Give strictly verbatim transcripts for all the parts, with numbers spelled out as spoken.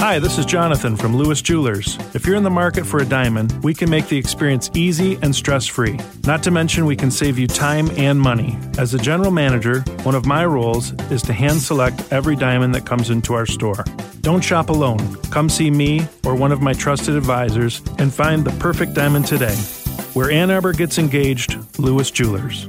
Hi, this is Jonathan from Lewis Jewelers. If you're in the market for a diamond, we can make the experience easy and stress-free. Not to mention, we can save you time and money. As a general manager, one of my roles is to hand select every diamond that comes into our store. Don't shop alone. Come see me or one of my trusted advisors and find the perfect diamond today. Where Ann Arbor gets engaged, Lewis Jewelers.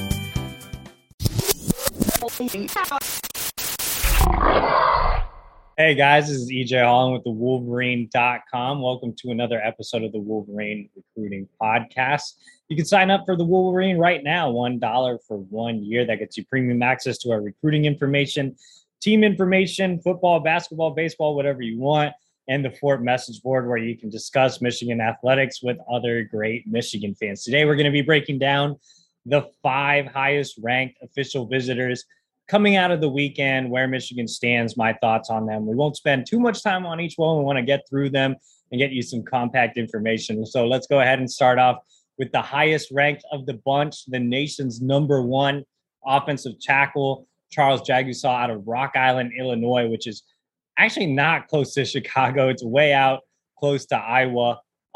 Hey guys, this is E J Holland with the Wolverine dot com. Welcome to another episode of the Wolverine Recruiting Podcast. You can sign up for the Wolverine right now, one dollar for one year. That gets you premium access to our recruiting information, team information, football, basketball, baseball, whatever you want, and the Fort message board where you can discuss Michigan athletics with other great Michigan fans. Today, we're going to be breaking down the five highest ranked official visitors coming out of the weekend, where Michigan stands, my thoughts on them. We won't spend too much time on each one. We want to get through them and get you some compact information. So let's go ahead and start off with the highest ranked of the bunch, the nation's number one offensive tackle, Charles Jagusah out of Rock Island, Illinois, which is actually not close to Chicago. It's way out close to Iowa,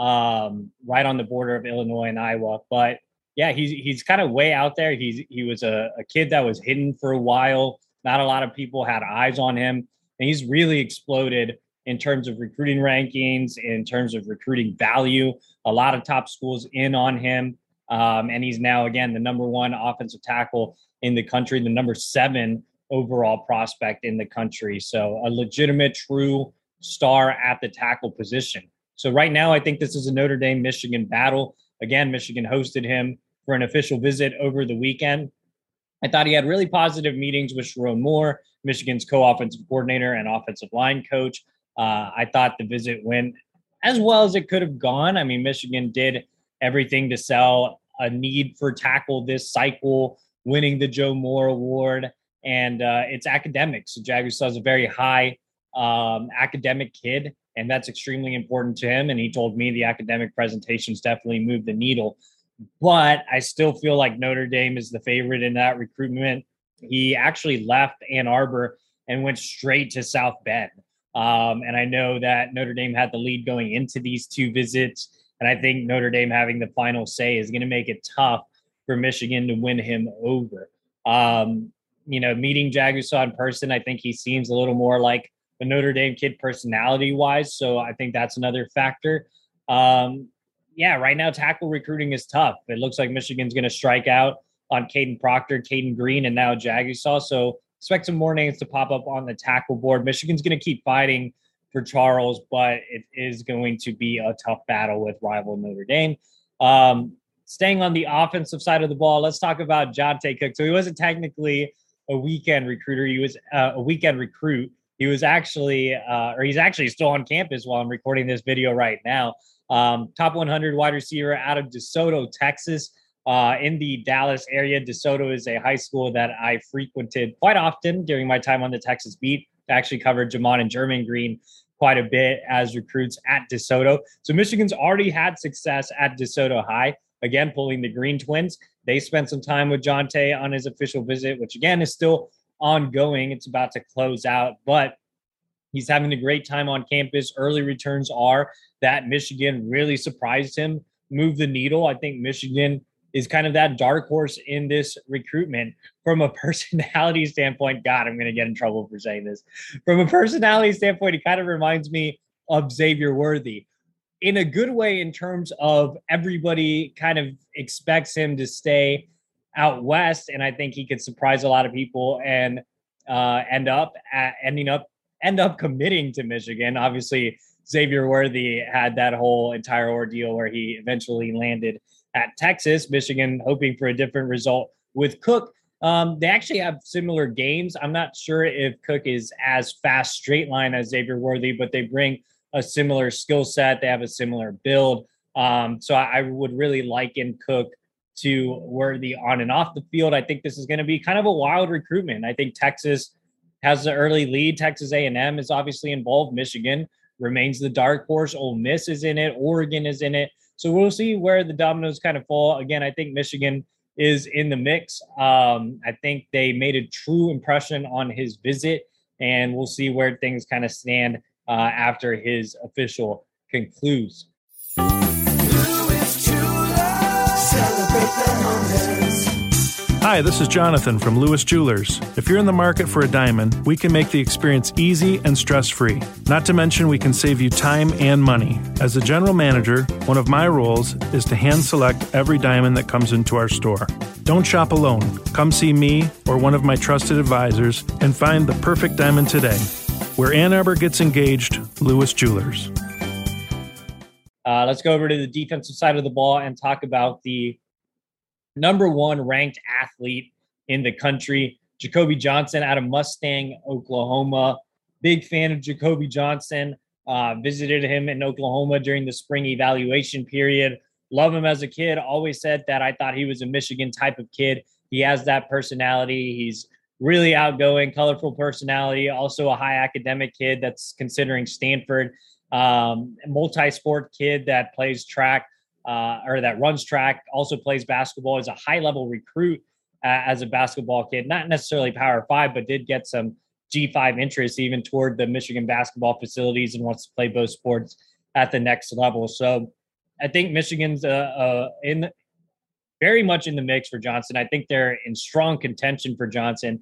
um, right on the border of Illinois and Iowa. But yeah, he's he's kind of way out there. He's he was a, a kid that was hidden for a while. Not a lot of people had eyes on him, and he's really exploded in terms of recruiting rankings, in terms of recruiting value. A lot of top schools in on him, um, and he's now again the number one offensive tackle in the country, the number seven overall prospect in the country. So a legitimate, true star at the tackle position. So right now, I think this is a Notre Dame Michigan battle. Again, Michigan hosted him for an official visit over the weekend. I thought he had really positive meetings with Sharon Moore, Michigan's co-offensive coordinator and offensive line coach. Uh, I thought the visit went as well as it could have gone. I mean, Michigan did everything to sell a need for tackle this cycle, winning the Joe Moore Award, and uh, it's academics. So Jagusah is a very high um, academic kid, and that's extremely important to him. And he told me the academic presentations definitely moved the needle. But I still feel like Notre Dame is the favorite in that recruitment. He actually left Ann Arbor and went straight to South Bend. Um, and I know that Notre Dame had the lead going into these two visits. And I think Notre Dame having the final say is going to make it tough for Michigan to win him over. Um, you know, meeting Jagusah in person, I think he seems a little more like a Notre Dame kid personality-wise. So I think that's another factor. Um, Yeah, right now tackle recruiting is tough. It looks like Michigan's going to strike out on Caden Proctor, Caden Green, and now Jagusah. So expect some more names to pop up on the tackle board. Michigan's going to keep fighting for Charles, but it is going to be a tough battle with rival Notre Dame. Um, staying on the offensive side of the ball, let's talk about Johntay Cook. So he wasn't technically a weekend recruiter. He was uh, a weekend recruit. He was actually, uh, or he's actually still on campus while I'm recording this video right now. Um, top one hundred wide receiver out of DeSoto, Texas, uh, in the Dallas area. DeSoto is a high school that I frequented quite often during my time on the Texas beat. I actually covered Jamon and German Green quite a bit as recruits at DeSoto. So Michigan's already had success at DeSoto High, again, pulling the Green Twins. They spent some time with Johntay on his official visit, which again is still ongoing. It's about to close out, but he's having a great time on campus. Early returns are that Michigan really surprised him, moved the needle. I think Michigan is kind of that dark horse in this recruitment from a personality standpoint. God, I'm going to get in trouble for saying this. From a personality standpoint, he kind of reminds me of Xavier Worthy in a good way, in terms of everybody kind of expects him to stay out west. And I think he could surprise a lot of people and uh, end up at, ending up end up committing to Michigan. Obviously, Xavier Worthy had that whole entire ordeal where he eventually landed at Texas. Michigan hoping for a different result with Cook. Um, they actually have similar games. I'm not sure if Cook is as fast straight line as Xavier Worthy, but they bring a similar skill set. They have a similar build. Um, so I, I would really liken Cook to Worthy on and off the field. I think this is going to be kind of a wild recruitment. I think Texas has the early lead. Texas A and M is obviously involved. Michigan remains the dark horse. Ole Miss is in it. Oregon is in it. So we'll see where the dominoes kind of fall. Again, I think Michigan is in the mix. Um, I think they made a true impression on his visit, and we'll see where things kind of stand uh, after his official concludes. Hi, this is Jonathan from Lewis Jewelers. If you're in the market for a diamond, we can make the experience easy and stress-free. Not to mention we can save you time and money. As a general manager, one of my roles is to hand select every diamond that comes into our store. Don't shop alone. Come see me or one of my trusted advisors and find the perfect diamond today. Where Ann Arbor gets engaged, Lewis Jewelers. Uh, let's go over to the defensive side of the ball and talk about the number one ranked athlete in the country, Jacoby Johnson out of Mustang, Oklahoma. Big fan of Jacoby Johnson. Uh, visited him in Oklahoma during the spring evaluation period. Love him as a kid. Always said that I thought he was a Michigan type of kid. He has that personality. He's really outgoing, colorful personality. Also a high academic kid that's considering Stanford. Um, multi-sport kid that plays track. Uh, or that runs track, also plays basketball, is a high-level recruit uh, as a basketball kid, not necessarily Power Five, but did get some G five interest even toward the Michigan basketball facilities and wants to play both sports at the next level. So I think Michigan's uh, uh, in very much in the mix for Johnson. I think they're in strong contention for Johnson.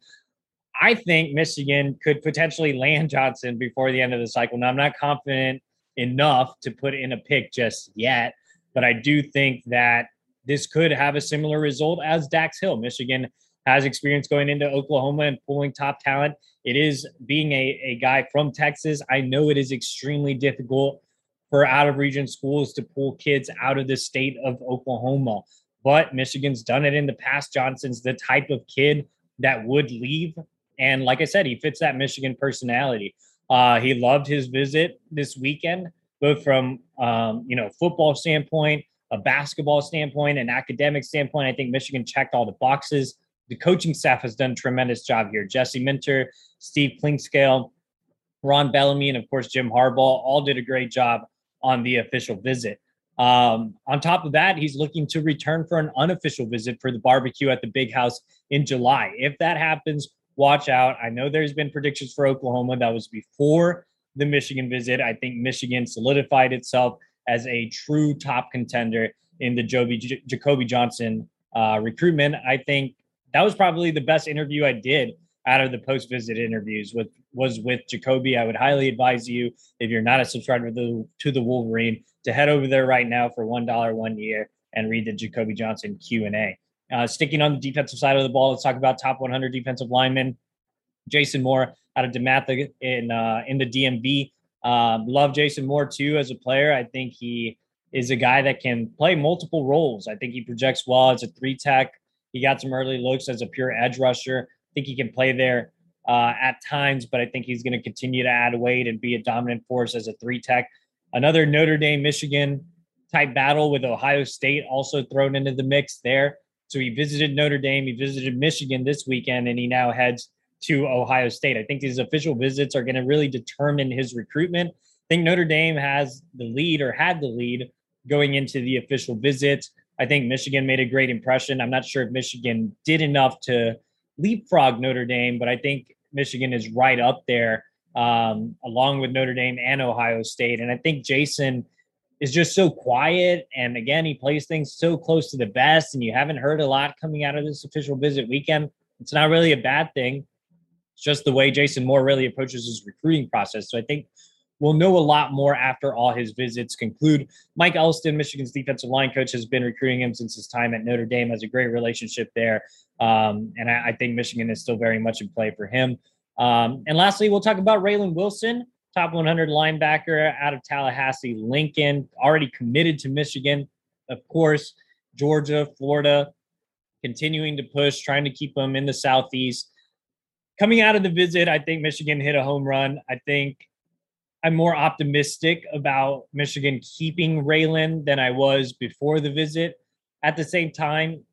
I think Michigan could potentially land Johnson before the end of the cycle. Now, I'm not confident enough to put in a pick just yet, but I do think that this could have a similar result as Dax Hill. Michigan has experience going into Oklahoma and pulling top talent. It is being a, a guy from Texas. I know it is extremely difficult for out-of-region schools to pull kids out of the state of Oklahoma, but Michigan's done it in the past. Johnson's the type of kid that would leave. And like I said, he fits that Michigan personality. Uh, he loved his visit this weekend, both from, um, you know, football standpoint, a basketball standpoint, an academic standpoint. I think Michigan checked all the boxes. The coaching staff has done a tremendous job here. Jesse Minter, Steve Clinkscale, Ron Bellamy, and of course, Jim Harbaugh all did a great job on the official visit. Um, on top of that, he's looking to return for an unofficial visit for the barbecue at the Big House in July. If that happens, watch out. I know there's been predictions for Oklahoma. That was before the Michigan visit. I think Michigan solidified itself as a true top contender in the Joby, J- Jacoby Johnson uh, recruitment. I think that was probably the best interview I did out of the post-visit interviews with was with Jacoby. I would highly advise you, if you're not a subscriber to the, to the Wolverine, to head over there right now for one dollar one year and read the Jacoby Johnson Q and A. Uh, sticking on the defensive side of the ball, let's talk about top one hundred defensive linemen. Jason Moore out of DeMatha in uh, in the D M V. Um, love Jason Moore too as a player. I think he is a guy that can play multiple roles. I think he projects well as a three tech. He got some early looks as a pure edge rusher. I think he can play there uh, at times, but I think he's going to continue to add weight and be a dominant force as a three tech. Another Notre Dame Michigan type battle with Ohio State also thrown into the mix there. So he visited Notre Dame, he visited Michigan this weekend, and he now heads to Ohio State. I think these official visits are going to really determine his recruitment. I think Notre Dame has the lead or had the lead going into the official visit. I think Michigan made a great impression. I'm not sure if Michigan did enough to leapfrog Notre Dame, but I think Michigan is right up there um, along with Notre Dame and Ohio State. And I think Jason is just so quiet. And again, he plays things so close to the best, and you haven't heard a lot coming out of this official visit weekend. It's not really a bad thing. It's just the way Jason Moore really approaches his recruiting process. So I think we'll know a lot more after all his visits conclude. Mike Elston, Michigan's defensive line coach, has been recruiting him since his time at Notre Dame, has a great relationship there. Um, and I, I think Michigan is still very much in play for him. Um, and lastly, we'll talk about Raylan Wilson, top one hundred linebacker out of Tallahassee, Lincoln, already committed to Michigan. Of course, Georgia, Florida, continuing to push, trying to keep them in the Southeast. Coming out of the visit, I think Michigan hit a home run. I think I'm more optimistic about Michigan keeping Raylan than I was before the visit. At the same time,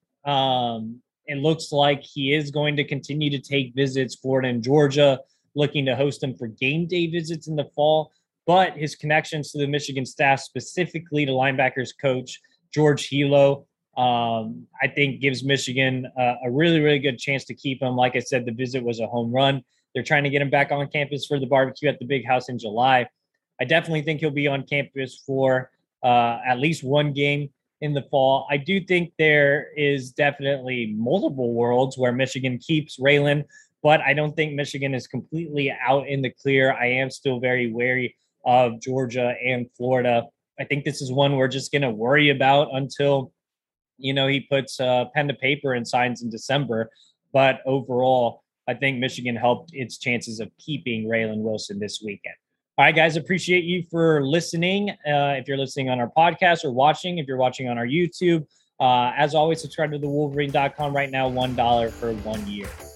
um, it looks like he is going to continue to take visits, Florida and Georgia, looking to host them for game day visits in the fall. But his connections to the Michigan staff, specifically to linebackers coach George Hilo, um, I think gives Michigan a, a really, really good chance to keep him. Like I said, the visit was a home run. They're trying to get him back on campus for the barbecue at the Big House in July. I definitely think he'll be on campus for uh, at least one game in the fall. I do think there is definitely multiple worlds where Michigan keeps Raylan, but I don't think Michigan is completely out in the clear. I am still very wary of Georgia and Florida. I think this is one we're just going to worry about until, you know, he puts uh, pen to paper and signs in December. But overall, I think Michigan helped its chances of keeping Raylan Wilson this weekend. All right, guys, appreciate you for listening. Uh, if you're listening on our podcast or watching, if you're watching on our YouTube, uh, as always, subscribe to the wolverine dot com right now, one dollar for one year.